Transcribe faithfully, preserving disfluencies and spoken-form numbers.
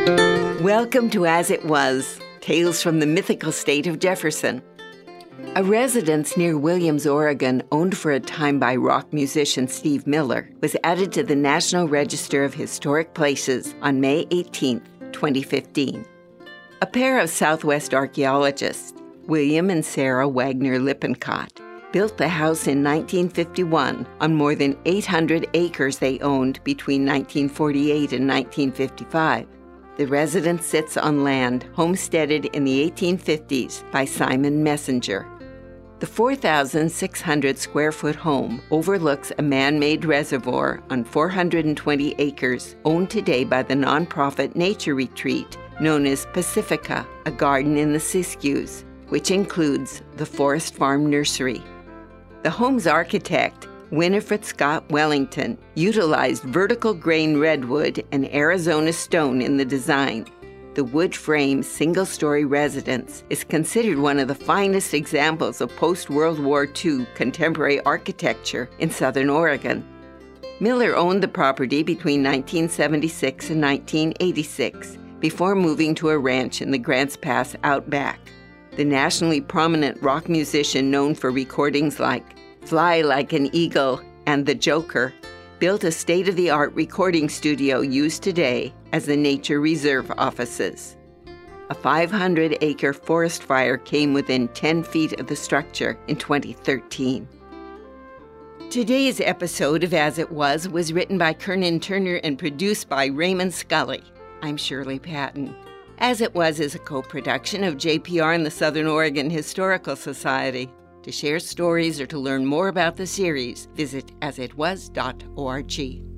Welcome to As It Was, Tales from the Mythical State of Jefferson. A residence near Williams, Oregon, owned for a time by rock musician Steve Miller, was added to the National Register of Historic Places on May eighteenth, twenty fifteen. A pair of Southwest archaeologists, William and Sarah Wagner Lippincott, built the house in nineteen fifty-one on more than eight hundred acres they owned between nineteen forty-eight and nineteen fifty-five. The residence sits on land homesteaded in the eighteen fifties by Simon Messenger. The four thousand six hundred square foot home overlooks a man-made reservoir on four hundred twenty acres owned today by the nonprofit nature retreat known as Pacifica, a garden in the Siskiyous, which includes the Forest Farm Nursery. The home's architect, Winifred Scott Wellington, utilized vertical grain redwood and Arizona stone in the design. The wood-frame single-story residence is considered one of the finest examples of post-World War Two contemporary architecture in Southern Oregon. Miller owned the property between nineteen seventy-six and nineteen eighty-six, before moving to a ranch in the Grants Pass outback. The nationally prominent rock musician known for recordings like Fly Like an Eagle and The Joker built a state-of-the-art recording studio used today as the Nature Reserve offices. A five hundred acre forest fire came within ten feet of the structure in twenty thirteen. Today's episode of As It Was was written by Kernan Turner and produced by Raymond Scully. I'm Shirley Patton. As It Was is a co-production of J P R and the Southern Oregon Historical Society. To share stories or to learn more about the series, visit as it was dot org.